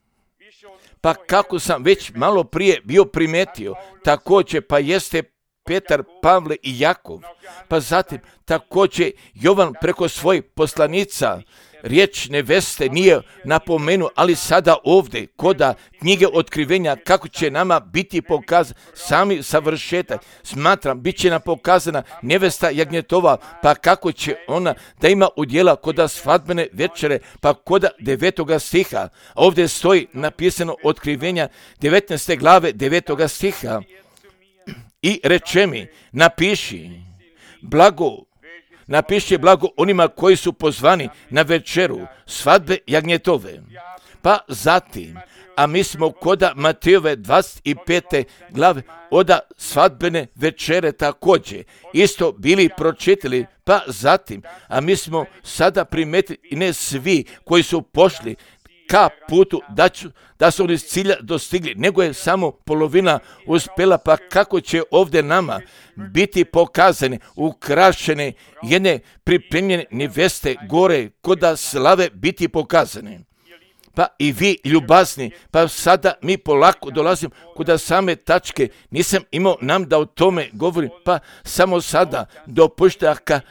Pa kako sam već malo prije bio primetio, također pa jeste Petar, Pavle i Jakov, pa zatim također Jovan preko svojih poslanica, riječ neveste nije napomenuo, ali sada ovdje koda knjige otkrivenja kako će nama biti pokazan sami savršetak. Smatram, bit će nam pokazana nevesta jagnjetova, pa kako će ona da ima udjela koda svadbene večere, pa koda devetoga stiha. Ovdje stoji napisano otkrivenja devetnaeste glave devetoga stiha. I reče mi, napiši blago, napiši blago onima koji su pozvani na večeru svadbe jagnjetove. Pa zatim, a mi smo koda Matejove dvadeset pete glave oda svadbene večere također isto bili pročitali, pa zatim, a mi smo sada primetili i ne svi koji su pošli ka putu da, ću, da su oni s cilja dostigli, nego je samo polovina uspjela, pa kako će ovdje nama biti pokazane, ukrašene, jedne pripremljene neveste gore koda slave biti pokazane. Pa i vi ljubazni, pa sada mi polako dolazimo kuda same tačke, nisam imao nam da o tome govorim, pa samo sada dopušta ka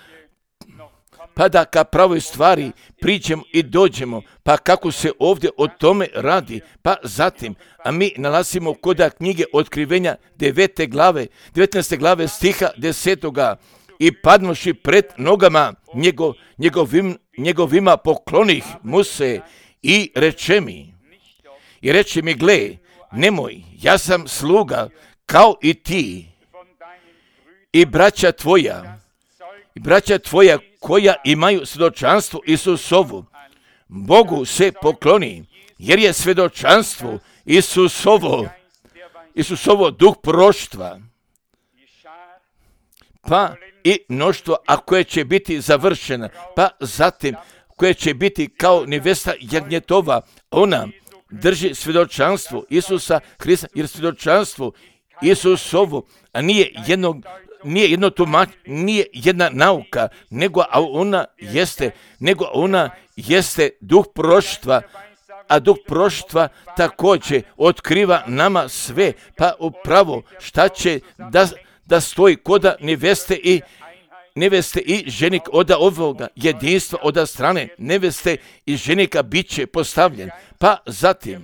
pa da ka pravoj stvari priđemo i dođemo, pa kako se ovdje o tome radi, pa zatim, a mi nalazimo koda knjige otkrivenja devete glave, devetnaeste glave stiha desetoga, i padnuši pred nogama njego, njegovim, njegovima poklonih mu se i reče mi, i reče mi, gle, nemoj, ja sam sluga kao i ti i braća tvoja, i braća tvoja koja imaju svjedočanstvo Isusovu, Bogu se pokloni, jer je svjedočanstvo Isusovo, Isusovo duh proroštva, pa i mnoštvo, a koje će biti završena, pa zatim koje će biti kao nevesta jagnjetova, ona drži svjedočanstvo Isusa Hrista, jer svjedočanstvo Isusovo, a nije jednog nije jedno tumač, nije jedna nauka, nego ona jeste, nego ona jeste duh proroštva, a duh proroštva također otkriva nama sve, pa upravo šta će da, da stoji koda neveste i neveste i ženik oda ovoga jedinstva oda strane neveste i ženika bit će postavljen, pa zatim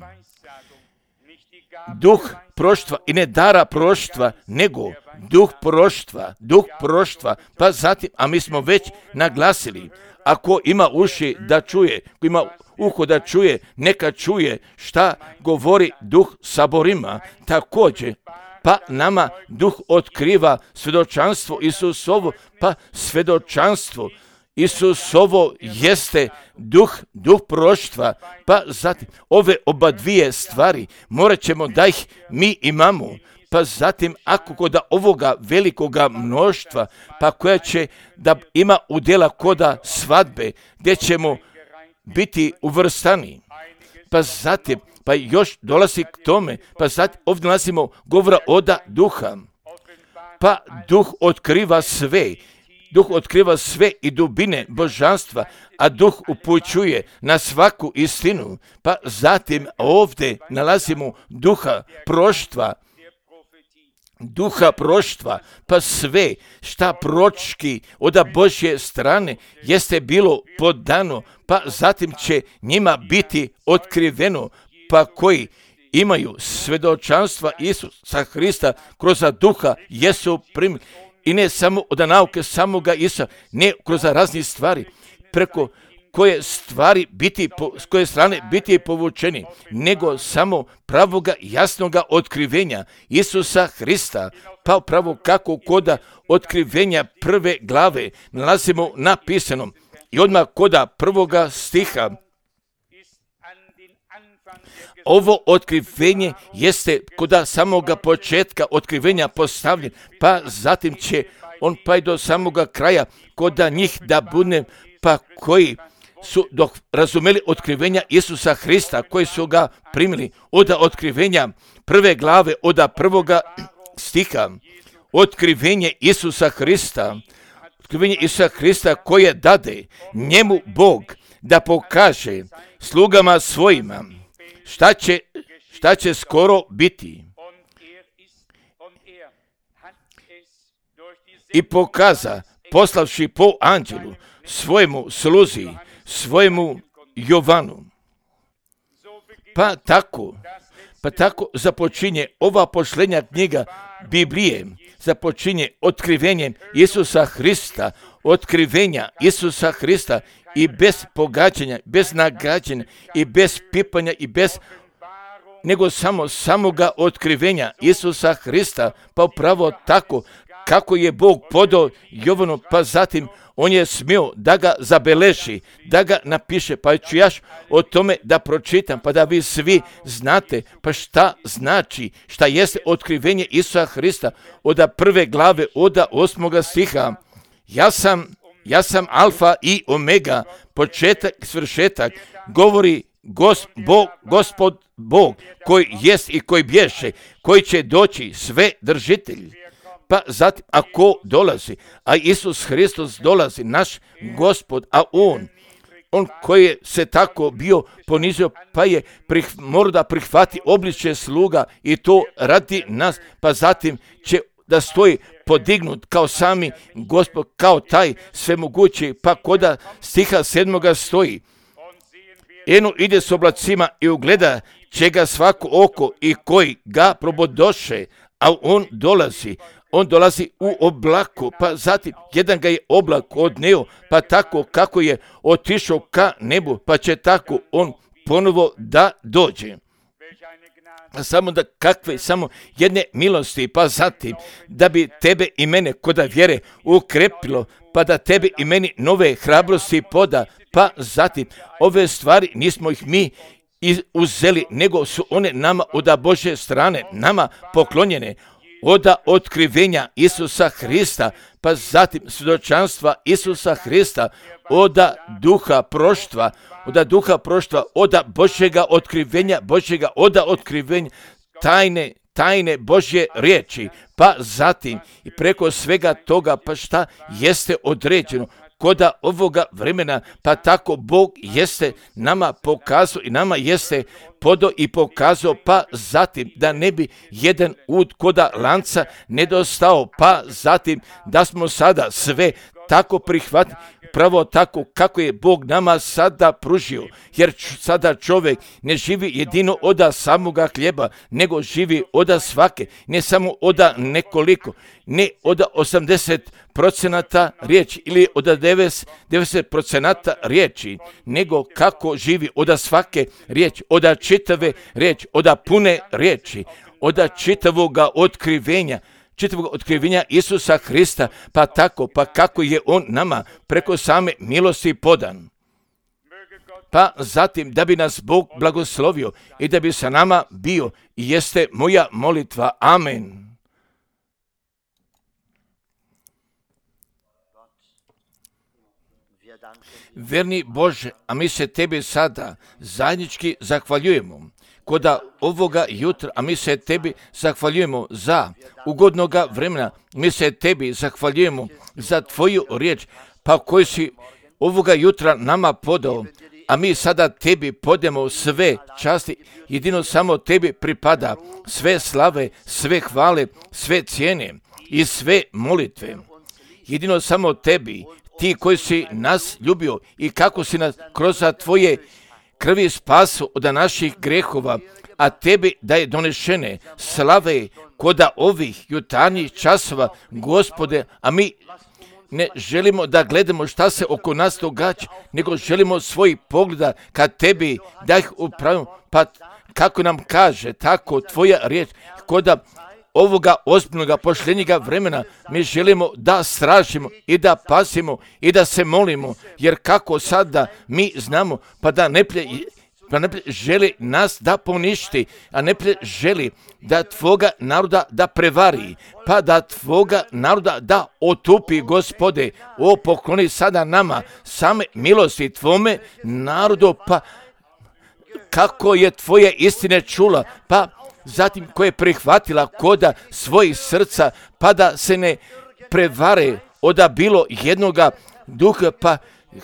duh proroštva i ne dara proroštva, nego duh proroštva, duh proroštva, pa zatim, a mi smo već naglasili, ako ima uši da čuje, ako ima uho da čuje, neka čuje šta govori duh saborima, također, pa nama duh otkriva svjedočanstvo Isusovo, pa svjedočanstvo Isusovo jeste duh, duh proroštva, pa zatim ove oba dvije stvari morat ćemo da ih mi imamo, pa zatim ako koda ovoga velikoga mnoštva, pa koja će da ima udjela koda svadbe, gdje ćemo biti uvrstani. Pa zatim, pa još dolazi k tome, pa zatim ovdje nalazimo govora oda duha. Pa duh otkriva sve, duh otkriva sve i dubine božanstva, a duh upućuje na svaku istinu. Pa zatim ovdje nalazimo duha proštva, duha proštva, pa sve šta proročki od Božje strane jeste bilo podano, pa zatim će njima biti otkriveno, pa koji imaju svedočanstva Isusa Hrista kroz duha jesu primili. I ne samo od nauke samoga Isusa, ne kroz razne stvari, preko koje stvari biti, s koje strane biti povučeni, nego samo pravoga jasnoga otkrivenja Isusa Hrista. Pa pravo kako koda otkrivenja prve glave nalazimo napisano i odmah koda prvoga stiha. Ovo otkrivenje jeste koda samoga početka otkrivenja postavljen, pa zatim će on pa i do samoga kraja koda njih da bude, pa koji su dok razumeli otkrivenja Isusa Hrista, koji su ga primili od otkrivenja prve glave, od prvoga stiha, otkrivenje Isusa Hrista, otkrivenje Isusa Hrista koje dade njemu Bog da pokaže slugama svojima šta će, šta će skoro biti. I pokaza, poslavši po anđelu, svojemu sluzi, svojemu Jovanu. Pa tako, pa tako započinje ova posljednja knjiga Biblije, započinje otkrivenjem Isusa Hrista, otkrivenja Isusa Hrista i bez pogađanja, bez nagađanja i bez pipanja i bez, nego samo samoga otkrivenja Isusa Hrista, pa upravo tako kako je Bog podao Jovanu, pa zatim on je smio da ga zabeleži, da ga napiše, pa ću ja o tome da pročitam, pa da vi svi znate, pa šta znači, šta jeste otkrivenje Isusa Hrista od prve glave, od osmoga stiha. Ja sam, ja sam alfa i omega, početak i svršetak, govori Gos, Bog, Gospod Bog, koji jest i koji bješe, koji će doći sve držitelj. Pa zatim, ako dolazi, a Isus Hristos dolazi, naš Gospod, a On, On koji je se tako bio ponizio, pa je prih, mora da prihvati obličje sluga i to radi nas, pa zatim će da stoji podignut kao sami Gospod, kao taj svemogući, pa koda stiha sedmoga stoji. Eno ide s oblacima i ugleda će ga svako oko i koji ga probodoše, a on dolazi, on dolazi u oblaku, pa zatim jedan ga je oblak odneo, pa tako kako je otišao ka nebu, pa će tako on ponovo da dođe. Samo da kakve, samo jedne milosti, pa zatim da bi tebe i mene koda vjere ukrepilo, pa da tebe i meni nove hrabrosti poda, pa zatim ove stvari nismo ih mi uzeli, nego su one nama od Božje strane, nama poklonjene, od otkrivenja Isusa Hrista, pa zatim svjedočanstva Isusa Hrista, od duha proštva, od duha proštva, od Božjega otkrivenja, Božjega, od otkrivenja tajne, tajne Božje riječi, pa zatim i preko svega toga, pa šta jeste određeno koda ovoga vremena, pa tako Bog jeste nama pokazao i nama jeste podao i pokazao, pa zatim da ne bi jedan ud koda lanca nedostao, pa zatim da smo sada sve tako prihvatili, pravo tako kako je Bog nama sada pružio, jer sada čovjek ne živi jedino od samoga hljeba, nego živi od svake, ne samo od nekoliko, ne od osamdeset procenata riječi ili od devedeset procenata riječi, nego kako živi od svake riječi, od čitave riječi, od pune riječi, od čitavoga otkrivenja, čitavog otkrivenja Isusa Hrista, pa tako, pa kako je On nama preko same milosti podan. Pa zatim da bi nas Bog blagoslovio i da bi sa nama bio i jeste moja molitva. Amen. Verni Bože, a mi se Tebi sada zajednički zahvaljujemo koda ovoga jutra, a mi se Tebi zahvaljujemo za ugodnoga vremena, mi se Tebi zahvaljujemo za Tvoju riječ, pa koju si ovoga jutra nama podao, a mi sada Tebi podemo sve časti, jedino samo Tebi pripada sve slave, sve hvale, sve cijene i sve molitve. Jedino samo Tebi, Ti koji si nas ljubio i kako si nas kroz Tvoje krvi spasu od naših grehova, a Tebi da je donešene slave koda ovih jutarnjih časova, Gospode, a mi ne želimo da gledamo šta se oko nas događa, nego želimo svojih pogleda kad Tebi da ih upravimo, pa kako nam kaže tako Tvoja riječ, koda ovoga ozbiljnoga pošljenjega vremena mi želimo da stražimo i da pasimo i da se molimo, jer kako sada mi znamo, pa da neplje, pa neplje želi nas da poništi, a neplje želi da Tvoga naroda da prevari, pa da Tvoga naroda da otupi, Gospode, o pokloni sada nama same milosti Tvome narodu, pa kako je Tvoje istine čula, pa zatim koje je prihvatila koda svojih srca, pa da se ne prevare od bilo jednoga duha, pa,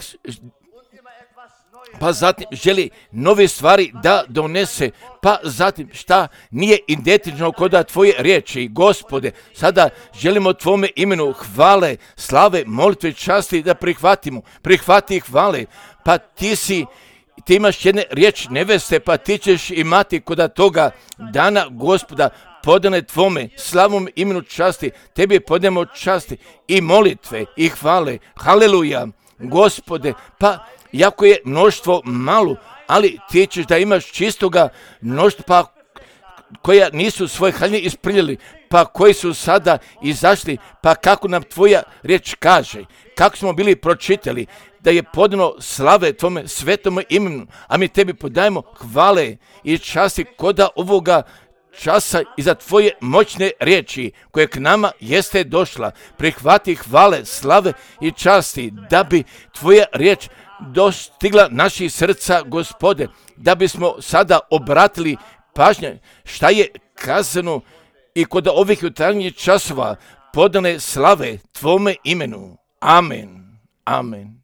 pa zatim želi nove stvari da donese, pa zatim šta nije identično koda Tvoje riječi, Gospode, sada želimo Tvome imenu hvale, slave, molitve, časti da prihvatimo, prihvati hvale, pa Ti si Ti imaš jedne riječ neveste, pa ti ćeš imati koda toga dana, Gospoda, podane Tvome slavom imenu časti, Tebi podemo časti i molitve i hvale. Haleluja, Gospode, pa jako je mnoštvo malo, ali Ti ćeš da imaš čistoga mnoštva, pa koja nisu svoje haljine ispriljali, pa koji su sada izašli, pa kako nam Tvoja riječ kaže, kako smo bili pročitali, da je podano slave Tvome svetome imenu, a mi Tebi podajemo hvale i časti koda ovoga časa i za Tvoje moćne riječi koje k nama jeste došla. Prihvati hvale, slave i časti da bi Tvoja riječ dostigla naših srca, Gospode, da bismo sada obratili pažnje šta je kazano i kod ovih jutarnjih časova podane slave Tvome imenu. Amen. Amen.